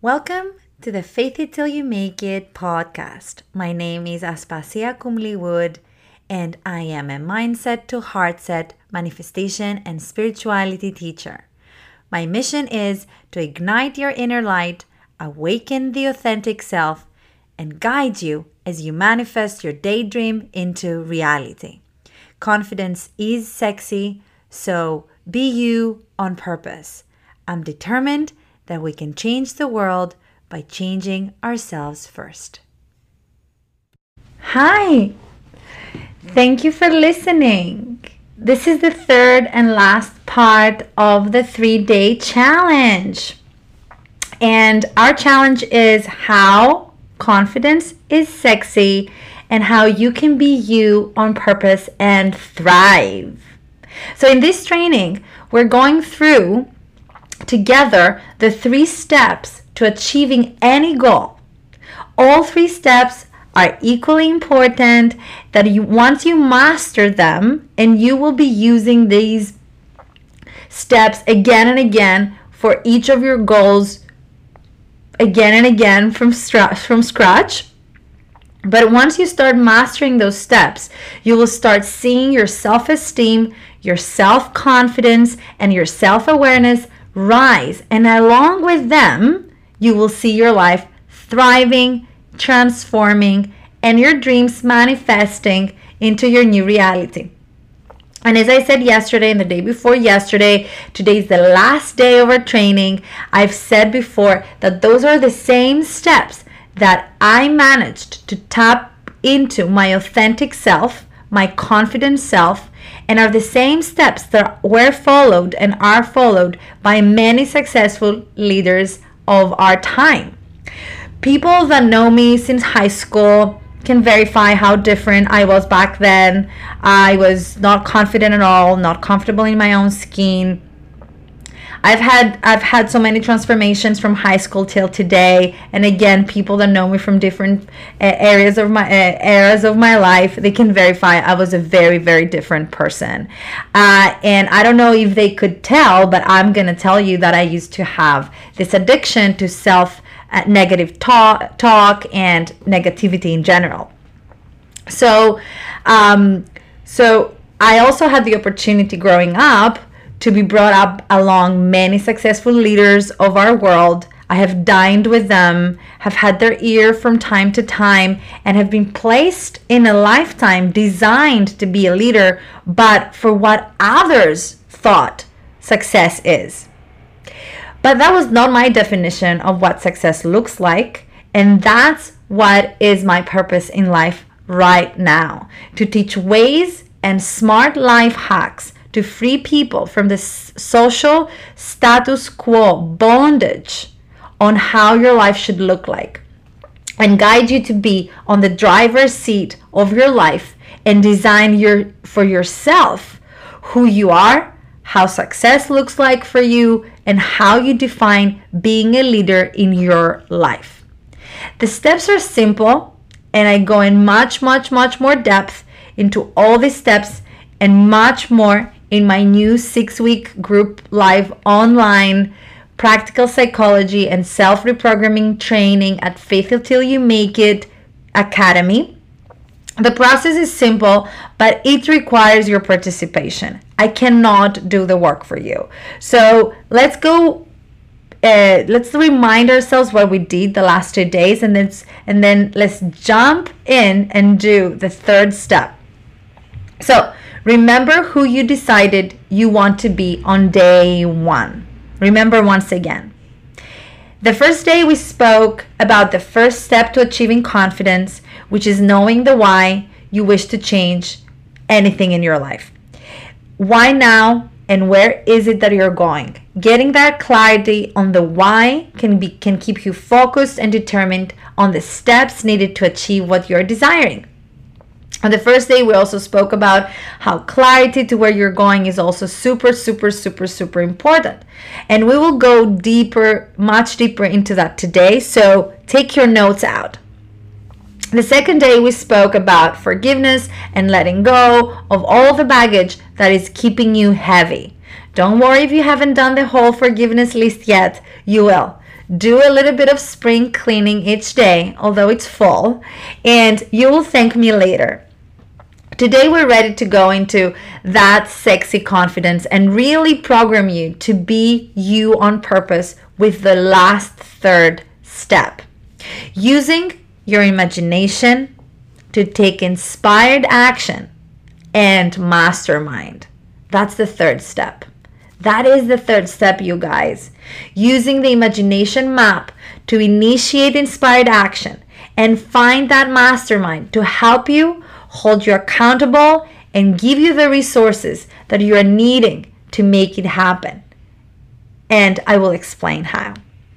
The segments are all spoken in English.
Welcome to the Faith It Till You Make It podcast. My name is Aspasia Kumli Wood, and I am a mindset to heart set manifestation and spirituality teacher. My mission is to ignite your inner light, awaken the authentic self, and guide you as you manifest your daydream into reality. Confidence is sexy, so be you on purpose. I'm determined that we can change the world by changing ourselves first. Hi, thank you for listening. This is the third and last part of the 3-day challenge. And our challenge is how confidence is sexy and how you can be you on purpose and thrive. So in this training, we're going through together the 3 steps to achieving any goal. All 3 steps are equally important that once you master them, and you will be using these steps again and again for each of your goals again and again from scratch. But once you start mastering those steps, you will start seeing your self-esteem, your self-confidence, and your self-awareness rise, and along with them, you will see your life thriving, transforming, and your dreams manifesting into your new reality. And as I said yesterday and the day before yesterday, today is the last day of our training. I've said before that those are the same steps that I managed to tap into my authentic self, my confident self, and are the same steps that were followed and are followed by many successful leaders of our time. People that know me since high school can verify how different I was back then. I was not confident at all, not comfortable in my own skin. I've had so many transformations from high school till today, and again, people that know me from different eras of my life, they can verify I was a very, very different person. And I don't know if they could tell, but I'm gonna tell you that I used to have this addiction to negative talk and negativity in general. So I also had the opportunity growing up to be brought up along many successful leaders of our world. I have dined with them, have had their ear from time to time, and have been placed in a lifetime designed to be a leader, but for what others thought success is. But that was not my definition of what success looks like, and that's what is my purpose in life right now, to teach ways and smart life hacks to free people from the social status quo bondage on how your life should look like, and guide you to be on the driver's seat of your life and design for yourself who you are, how success looks like for you, and how you define being a leader in your life. The steps are simple, and I go in much, much, much more depth into all these steps and much more in my new 6-week group live online practical psychology and self-reprogramming training at Faith It Till You Make It Academy. The process is simple, but it requires your participation. I cannot do the work for you. So let's remind ourselves what we did the last 2 days, and then let's jump in and do the 3rd step. So remember who you decided you want to be on day 1. Remember once again. The first day we spoke about the first step to achieving confidence, which is knowing the why you wish to change anything in your life. Why now, and where is it that you're going? Getting that clarity on the why can keep you focused and determined on the steps needed to achieve what you're desiring. On the first day, we also spoke about how clarity to where you're going is also super, super, super, super important. And we will go deeper, much deeper into that today. So take your notes out. The second day, we spoke about forgiveness and letting go of all the baggage that is keeping you heavy. Don't worry if you haven't done the whole forgiveness list yet. You will. Do a little bit of spring cleaning each day, although it's fall, and you will thank me later. Today we're ready to go into that sexy confidence and really program you to be you on purpose with the last third step. Using your imagination to take inspired action and mastermind. That's the third step. That is the third step, you guys. Using the imagination map to initiate inspired action and find that mastermind to help you, hold you accountable, and give you the resources that you are needing to make it happen. And I will explain how.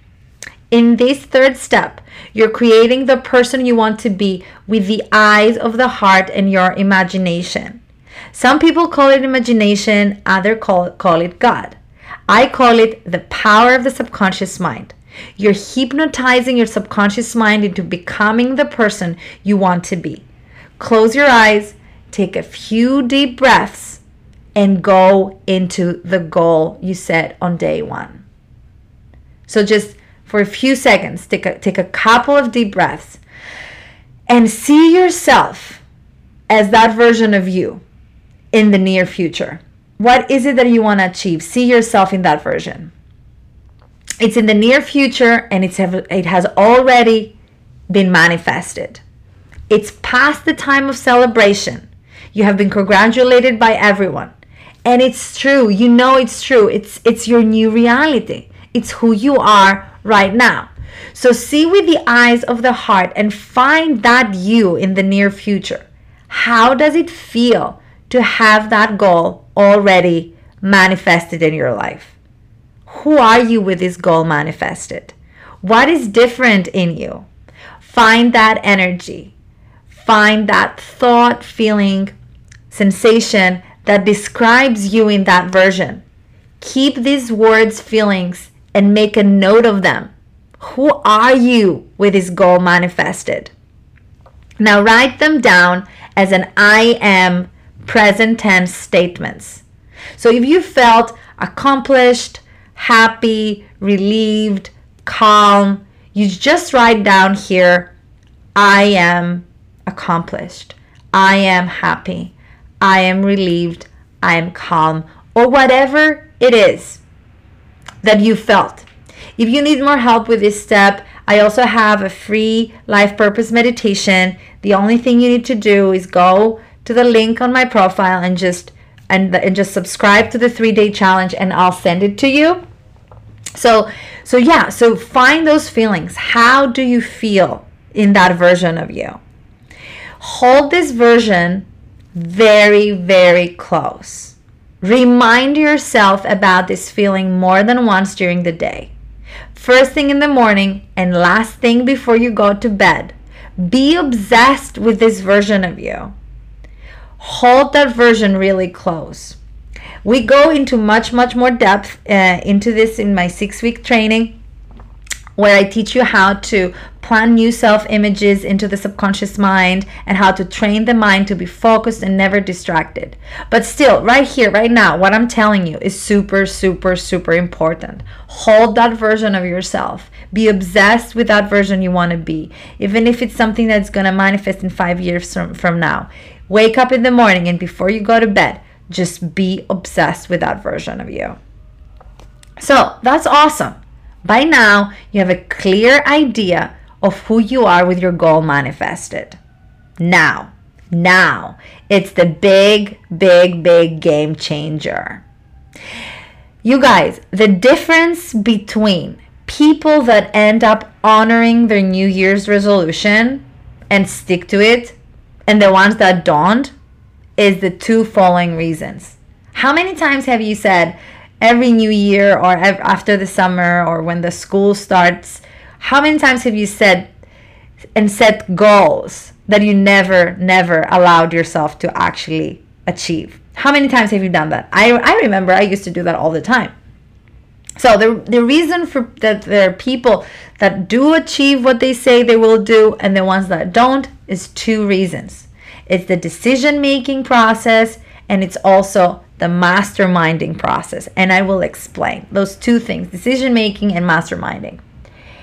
In this third step, you're creating the person you want to be with the eyes of the heart and your imagination. Some people call it imagination, others call it God. I call it the power of the subconscious mind. You're hypnotizing your subconscious mind into becoming the person you want to be. Close your eyes, take a few deep breaths, and go into the goal you set on day one. So just for a few seconds, take a couple of deep breaths and see yourself as that version of you in the near future. What is it that you want to achieve? See yourself in that version. It's in the near future and it has already been manifested. It's past the time of celebration. You have been congratulated by everyone. And it's true. You know it's true. It's your new reality. It's who you are right now. So see with the eyes of the heart and find that you in the near future. How does it feel to have that goal already manifested in your life? Who are you with this goal manifested? What is different in you? Find that energy. Find that thought, feeling, sensation that describes you in that version. Keep these words, feelings, and make a note of them. Who are you with this goal manifested? Now write them down as an I am present tense statements. So if you felt accomplished, happy, relieved, calm, you just write down here, I am accomplished, I am happy, I am relieved, I am calm, or whatever it is that you felt. If you need more help with this step, I also have a free life purpose meditation. The only thing you need to do is go to the link on my profile and just subscribe to the 3-day challenge, and I'll send it to you. So find those feelings. How do you feel in that version of you? Hold this version very, very close. Remind yourself about this feeling more than once during the day. First thing in the morning and last thing before you go to bed. Be obsessed with this version of you. Hold that version really close. We go into much more depth into this in my 6-week training, where I teach you how to plan new self-images into the subconscious mind and how to train the mind to be focused and never distracted. But still, right here, right now, what I'm telling you is super, super, super important. Hold that version of yourself. Be obsessed with that version you want to be, even if it's something that's going to manifest in 5 years from now. Wake up in the morning and before you go to bed, just be obsessed with that version of you. So that's awesome. By now, you have a clear idea of who you are with your goal manifested. Now, it's the big game changer. You guys, the difference between people that end up honoring their New Year's resolution and stick to it and the ones that don't is the two following reasons. How many times have you said, every new year or after the summer or when the school starts, how many times have you said and set goals that you never allowed yourself to actually achieve? How many times have you done that? I remember I used to do that all the time. So the reason for that there are people that do achieve what they say they will do and the ones that don't is two reasons. It's the decision-making process and it's also the masterminding process. And I will explain those two things, decision-making and masterminding.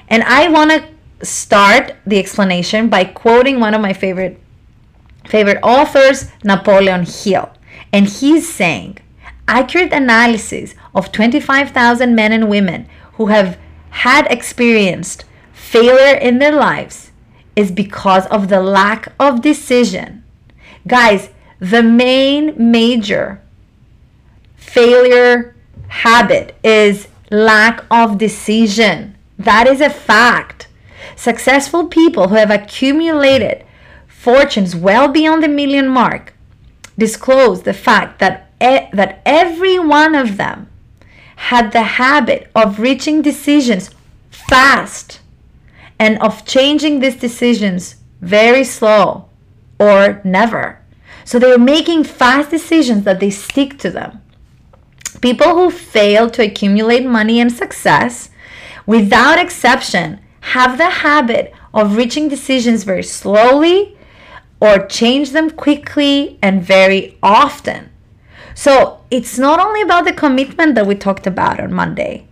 And I want to start the explanation by quoting one of my favorite authors, Napoleon Hill. And he's saying, accurate analysis of 25,000 men and women who have had experienced failure in their lives is because of the lack of decision. Guys, the main major failure habit is lack of decision. That is a fact. Successful people who have accumulated fortunes well beyond the million mark disclose the fact that every one of them had the habit of reaching decisions fast and of changing these decisions very slow or never. So they're making fast decisions that they stick to them. People who fail to accumulate money and success, without exception, have the habit of reaching decisions very slowly or change them quickly and very often. So it's not only about the commitment that we talked about on Wednesday.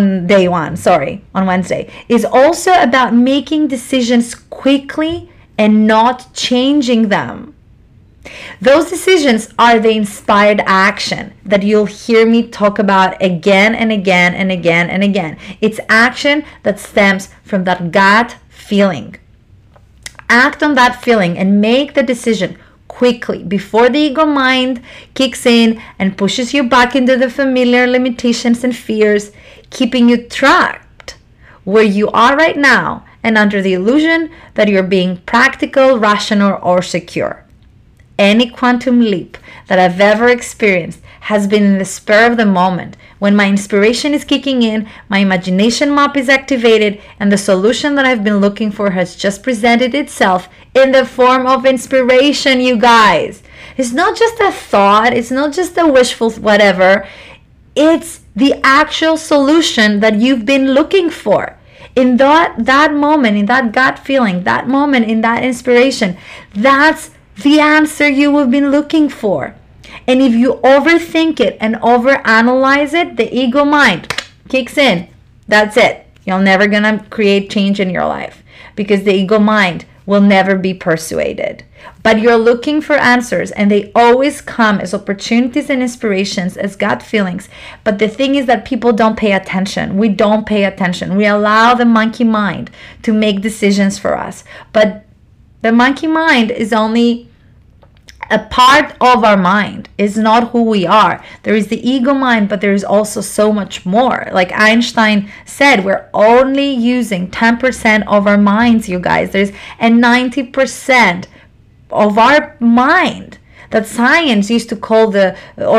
It's also about making decisions quickly and not changing them. Those decisions are the inspired action that you'll hear me talk about again and again and again and again. It's action that stems from that gut feeling. Act on that feeling and make the decision quickly before the ego mind kicks in and pushes you back into the familiar limitations and fears, keeping you trapped where you are right now and under the illusion that you're being practical, rational, or secure. Any quantum leap that I've ever experienced has been in the spur of the moment, when my inspiration is kicking in, my imagination map is activated, and the solution that I've been looking for has just presented itself in the form of inspiration, you guys. It's not just a thought, it's not just a wishful whatever, it's the actual solution that you've been looking for. In that moment, in that gut feeling, that moment, in that inspiration, that's the answer you have been looking for. And if you overthink it and overanalyze it, the ego mind kicks in. That's it. You're never gonna create change in your life because the ego mind will never be persuaded. But you're looking for answers, and they always come as opportunities and inspirations, as gut feelings. But the thing is that people don't pay attention. We don't pay attention. We allow the monkey mind to make decisions for us. But the monkey mind is only a part of our mind. It's not who we are. There is the ego mind, but there is also so much more. Like Einstein said, we're only using 10% of our minds, you guys. There's a 90% of our mind that science used to call the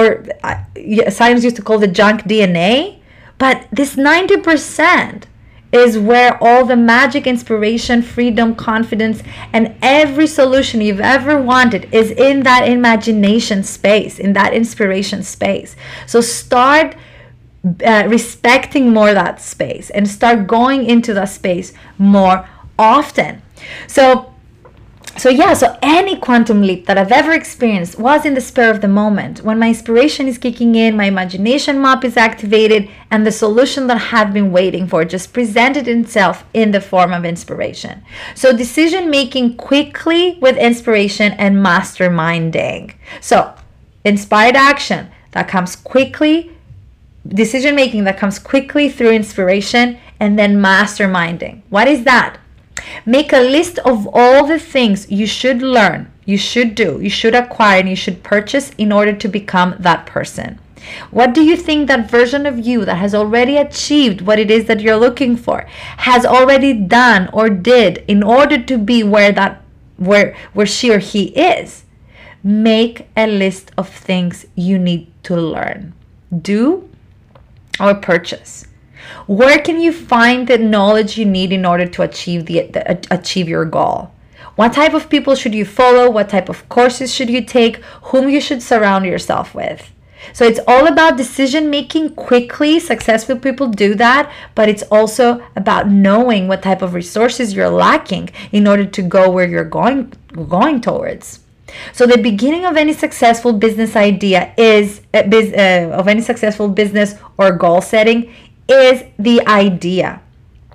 junk DNA. But this 90% is where all the magic, inspiration, freedom, confidence, and every solution you've ever wanted is in that imagination space, in that inspiration space. So start respecting more that space and start going into that space more often. So any quantum leap that I've ever experienced was in the spur of the moment, when my inspiration is kicking in, my imagination map is activated, and the solution that I had been waiting for just presented itself in the form of inspiration. So decision making quickly with inspiration and masterminding. So inspired action that comes quickly, decision making that comes quickly through inspiration, and then masterminding. What is that? Make a list of all the things you should learn, you should do, you should acquire, and you should purchase in order to become that person. What do you think that version of you that has already achieved what it is that you're looking for has already done or did in order to be where she or he is? Make a list of things you need to learn, do, or purchase. Where can you find the knowledge you need in order to achieve your goal? What type of people should you follow? What type of courses should you take? Whom you should surround yourself with? So it's all about decision making quickly. Successful people do that, but it's also about knowing what type of resources you're lacking in order to go where you're going towards. So the beginning of any successful business idea of any successful business or goal setting is the idea.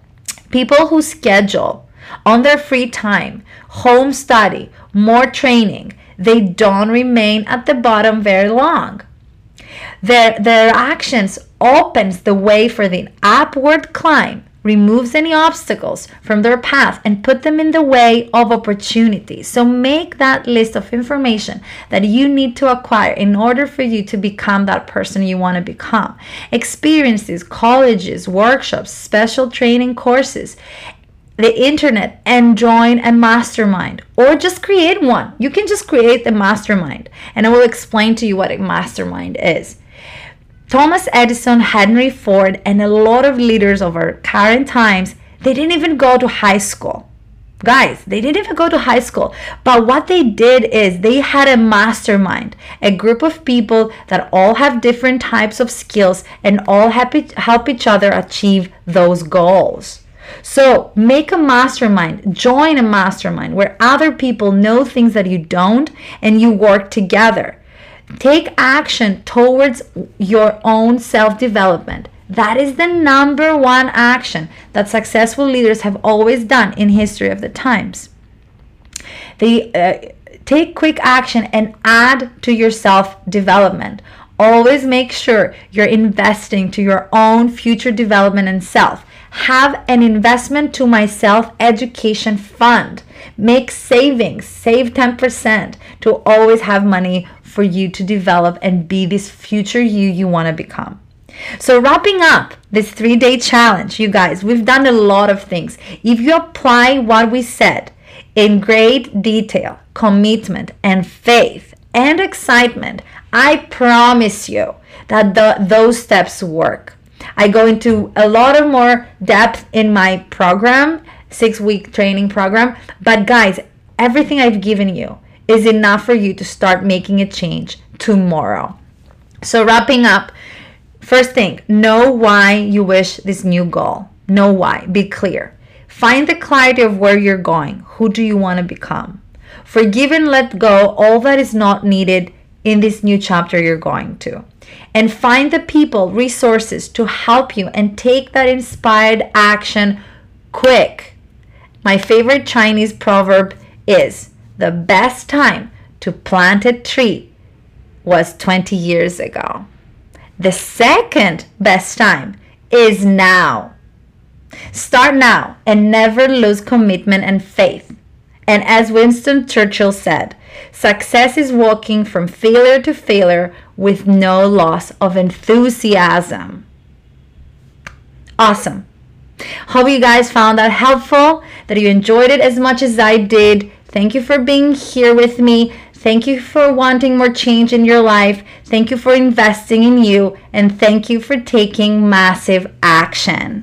People who schedule on their free time, home study, more training, they don't remain at the bottom very long. Their actions opens the way for the upward climb, removes any obstacles from their path, and put them in the way of opportunities. So make that list of information that you need to acquire in order for you to become that person you want to become. Experiences, colleges, workshops, special training courses, the internet, and join a mastermind, or just create one. You can just create a mastermind, and I will explain to you what a mastermind is. Thomas Edison, Henry Ford, and a lot of leaders of our current times, they didn't even go to high school. Guys, they didn't even go to high school. But what they did is they had a mastermind, a group of people that all have different types of skills and all help each other achieve those goals. So make a mastermind, join a mastermind where other people know things that you don't, and you work together. Take action towards your own self-development. That is the number one action that successful leaders have always done in history of the times. They take quick action and add to your self-development. Always make sure you're investing to your own future development and self. Have an investment to my self-education fund. Make savings, save 10% to always have money for you to develop and be this future you want to become. So wrapping up this 3-day challenge, you guys, we've done a lot of things. If you apply what we said in great detail, commitment and faith and excitement, I promise you that those steps work. I go into a lot of more depth in my program, 6-week training program. But guys, everything I've given you is enough for you to start making a change tomorrow. So wrapping up, first thing, know why you wish this new goal. Know why. Be clear. Find the clarity of where you're going. Who do you want to become? Forgive and let go all that is not needed in this new chapter you're going to. And find the people, resources to help you and take that inspired action quick. My favorite Chinese proverb is, the best time to plant a tree was 20 years ago. The second best time is now. Start now and never lose commitment and faith. And as Winston Churchill said, success is walking from failure to failure with no loss of enthusiasm. Awesome. Hope you guys found that helpful, that you enjoyed it as much as I did. Thank you for being here with me. Thank you for wanting more change in your life. Thank you for investing in you. And thank you for taking massive action.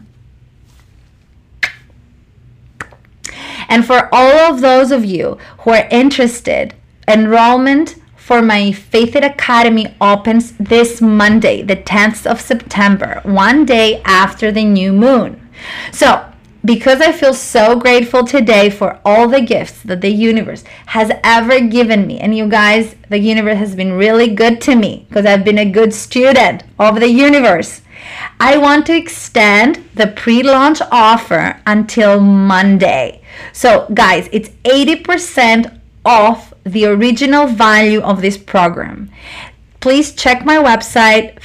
And for all of those of you who are interested, enrollment for my Faith It Academy opens this Monday, the 10th of September, one day after the new moon. So, because I feel so grateful today for all the gifts that the universe has ever given me, and you guys, the universe has been really good to me because I've been a good student of the universe, I want to extend the pre-launch offer until Monday. So guys, it's 80% off the original value of this program. Please check my website,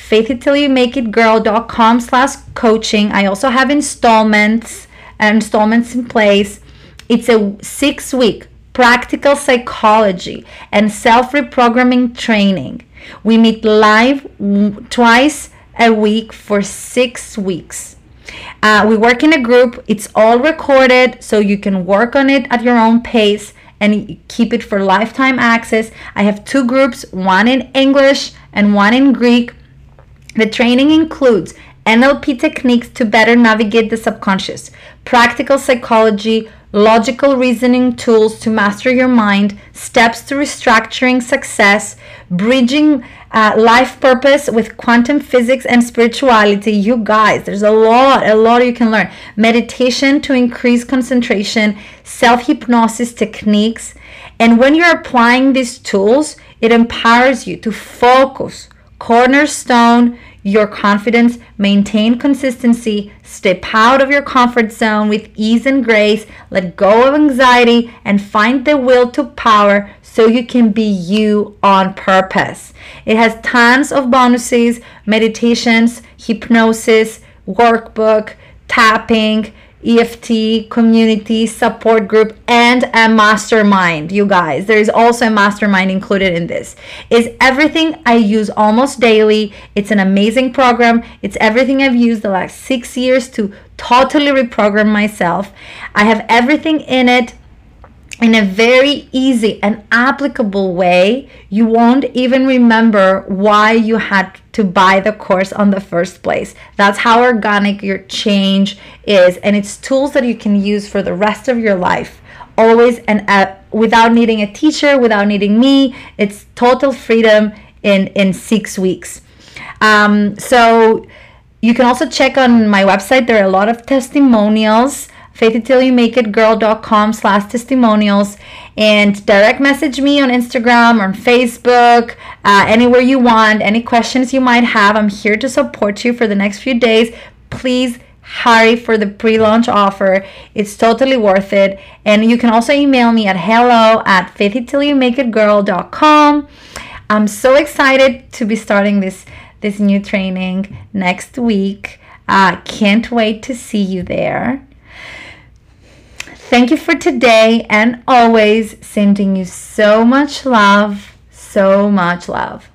faithittillyoumakeitgirl.com/coaching. I also have installments in place. It's a 6-week practical psychology and self-reprogramming training. We meet live twice a week for 6 weeks. We work in a group. It's all recorded, so you can work on it at your own pace and keep it for lifetime access. I have 2 groups, one in English and one in Greek. The training includes NLP techniques to better navigate the subconscious, practical psychology, logical reasoning tools to master your mind, steps to restructuring success, bridging life purpose with quantum physics and spirituality. You guys, there's a lot you can learn. Meditation to increase concentration, self-hypnosis techniques. And when you're applying these tools, it empowers you to focus, cornerstone your confidence, maintain consistency, step out of your comfort zone with ease and grace, let go of anxiety, and find the will to power so you can be you on purpose. It has tons of bonuses, meditations, hypnosis, workbook, tapping, EFT, community, support group, and a mastermind. You guys, there is also a mastermind included in this. It's everything I use almost daily. It's an amazing program. It's everything I've used the last 6 years to totally reprogram myself. I have everything in it in a very easy and applicable way. You won't even remember why you had to buy the course on the first place. That's how organic your change is, and it's tools that you can use for the rest of your life, always, and without needing a teacher, without needing me. It's total freedom in 6 weeks. So you can also check on my website. There are a lot of testimonials, faithittillyoumakeitgirl.com/testimonials, and direct message me on Instagram or on Facebook, anywhere you want. Any questions you might have, I'm here to support you for the next few days. Please hurry for the pre-launch offer. It's totally worth it. And you can also email me at hello@faithittillyoumakeitgirl.com. I'm so excited to be starting this new training next week. Can't wait to see you there. Thank you for today, and always sending you so much love, so much love.